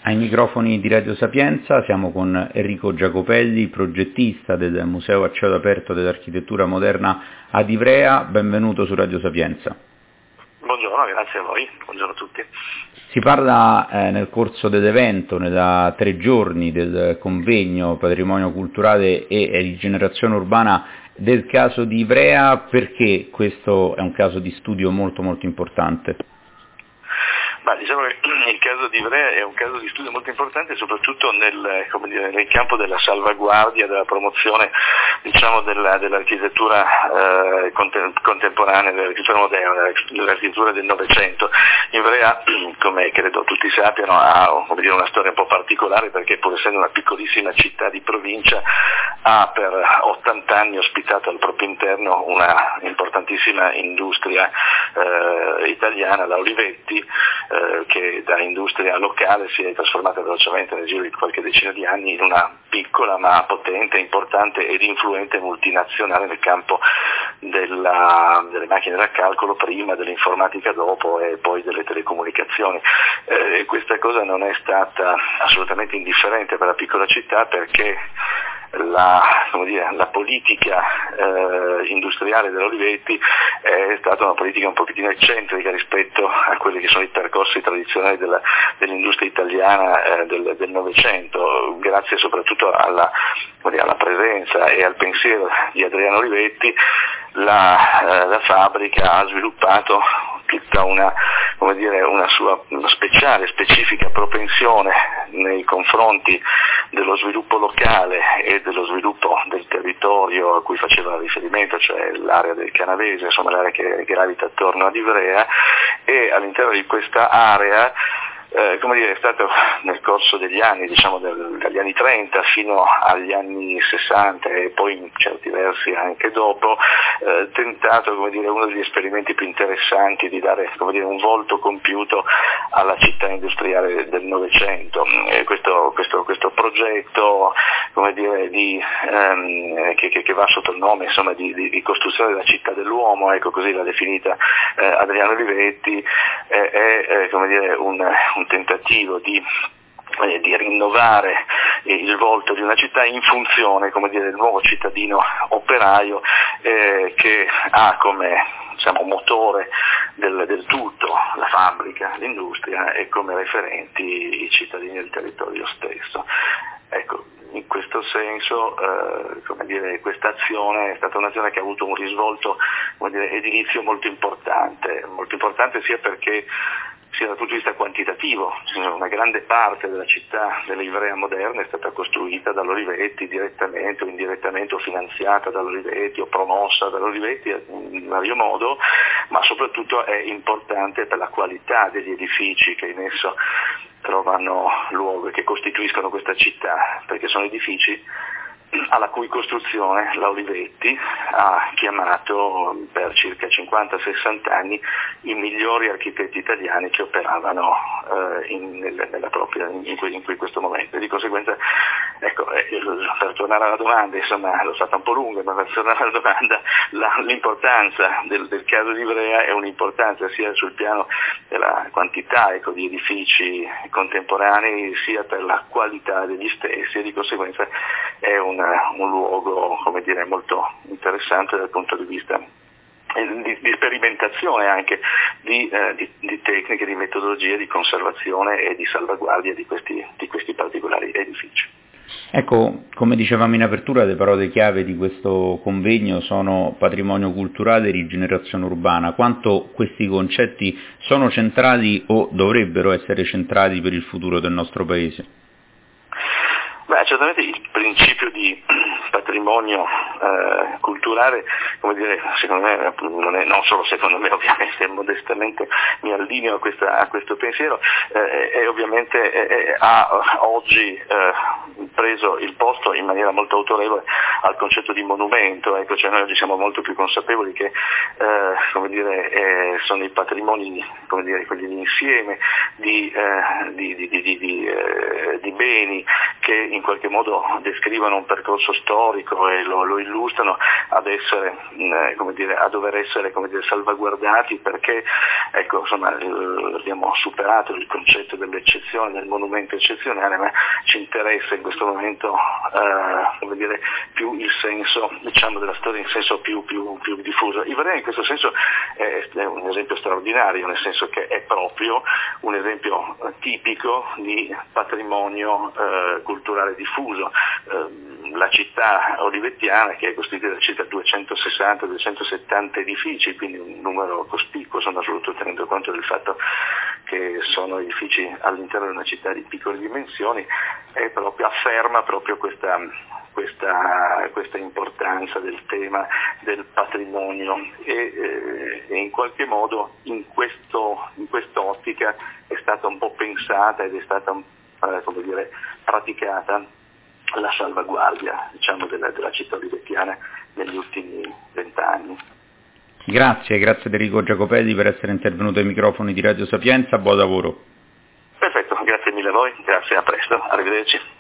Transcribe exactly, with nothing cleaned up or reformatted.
Ai microfoni di Radio Sapienza siamo con Enrico Giacopelli, progettista del Museo a cielo aperto dell'architettura moderna ad Ivrea. Benvenuto su Radio Sapienza. Buongiorno, grazie a voi, buongiorno a tutti. Si parla eh, nel corso dell'evento, da tre giorni del convegno Patrimonio Culturale e Rigenerazione Urbana, del caso di Ivrea. Perché questo è un caso di studio molto molto importante? Ma diciamo che il caso di Ivrea è un caso di studio molto importante, soprattutto nel, come dire, nel campo della salvaguardia, della promozione, diciamo, della, dell'architettura eh, contem- contemporanea, dell'architettura moderna, dell'architettura del Novecento. Ivrea, come credo tutti sappiano, ha, come dire, una storia un po' particolare, perché pur essendo una piccolissima città di provincia ha per ottanta anni ospitato al proprio interno una importantissima industria eh, italiana, la Olivetti, eh, che da industria locale si è trasformata velocemente nel giro di qualche decina di anni in una piccola ma potente, importante ed influente multinazionale nel campo della, delle macchine da calcolo prima, dell'informatica dopo e poi delle telecomunicazioni. Eh, questa cosa non è stata assolutamente indifferente per la piccola città, perché La, come dire, la politica eh, industriale dell'Olivetti è stata una politica un pochettino eccentrica rispetto a quelli che sono i percorsi tradizionali della, dell'industria italiana eh, del, del Novecento, grazie soprattutto alla, come dire, alla presenza e al pensiero di Adriano Olivetti. La, eh, la fabbrica ha sviluppato tutta una, come dire, una sua una speciale, specifica propensione nei confronti dello sviluppo locale e dello sviluppo del territorio a cui faceva riferimento, cioè l'area del Canavese, insomma l'area che gravita attorno ad Ivrea, e all'interno di questa area Eh, come dire, è stato nel corso degli anni, diciamo del, dagli anni trenta fino agli anni sessanta e poi in certi versi anche dopo, eh, tentato, come dire, uno degli esperimenti più interessanti di dare, come dire, un volto compiuto alla città industriale del Novecento. Eh, questo, questo, questo progetto, come dire, di, ehm, che, che, che va sotto il nome, insomma, di, di, di costruzione della città dell'uomo, ecco, così l'ha definita eh, Adriano Olivetti, eh, è, è come dire, un, un tentativo di, eh, di rinnovare il volto di una città in funzione, come dire, del nuovo cittadino operaio eh, che ha come, diciamo, motore del, del tutto la fabbrica, l'industria, e come referenti i cittadini del territorio stesso. Ecco, in questo senso, eh, come dire, questa azione è stata un'azione che ha avuto un risvolto, come dire, edilizio molto importante, molto importante sia perché sia dal punto di vista quantitativo, una grande parte della città dell'Ivrea moderna è stata costruita dall'Olivetti direttamente o indirettamente, o finanziata dall'Olivetti o promossa dall'Olivetti in vario modo, ma soprattutto è importante per la qualità degli edifici che in esso trovano luogo e che costituiscono questa città, perché sono edifici alla cui costruzione la Olivetti ha chiamato per circa cinquanta sessanta anni i migliori architetti italiani che operavano eh, in, nella propria, in, in questo momento. E di conseguenza, ecco, eh, per tornare alla domanda, insomma, l'ho stata un po' lunga, ma per tornare alla domanda, la, l'importanza del, del caso di Ivrea è un'importanza sia sul piano della quantità, ecco, di edifici contemporanei, sia per la qualità degli stessi, e di conseguenza è un un luogo, come dire, molto interessante dal punto di vista di, di sperimentazione anche di, eh, di, di tecniche, di metodologie di conservazione e di salvaguardia di questi, di questi particolari edifici. Ecco, come dicevamo in apertura, le parole chiave di questo convegno sono patrimonio culturale e rigenerazione urbana. Quanto questi concetti sono centrali o dovrebbero essere centrali per il futuro del nostro Paese? Beh, certamente il principio di patrimonio eh, culturale, come dire, secondo me, non, è, non solo secondo me, ovviamente modestamente mi allineo a, questa, a questo pensiero, eh, è ovviamente è, ha oggi eh, preso il posto in maniera molto autorevole al concetto di monumento. Ecco, cioè noi oggi siamo molto più consapevoli che eh, come dire, eh, sono i patrimoni, come dire, quell'insieme di, eh, di, di, di, di, di, eh, di beni che in qualche modo descrivono un percorso storico e lo, lo illustrano ad essere, eh, come dire, a dover essere, come dire, salvaguardati, perché ecco, insomma, eh, abbiamo superato il concetto dell'eccezione, del monumento eccezionale, ma ci interessa in questo momento eh, come dire, più il senso, diciamo, della storia in senso più, più, più diffuso. Ivrea in questo senso è, è un esempio straordinario, nel senso che è proprio un esempio tipico di patrimonio eh, culturale diffuso. Eh, la città olivettiana, che è costituita da circa duecentosessanta duecentosettanta edifici, quindi un numero cospicuo, soprattutto tenendo conto del fatto che sono edifici all'interno di una città di piccole dimensioni, è proprio, afferma proprio questa, questa, questa importanza del tema del patrimonio e, eh, e in qualche modo in, questo, in quest'ottica è stata un po' pensata ed è stata eh, come dire, praticata la salvaguardia, diciamo, della, della città olivettiana negli ultimi vent'anni. Grazie, grazie ad Enrico Giacopelli per essere intervenuto ai microfoni di Radio Sapienza, buon lavoro. Perfetto, grazie mille a voi, grazie, a presto, arrivederci.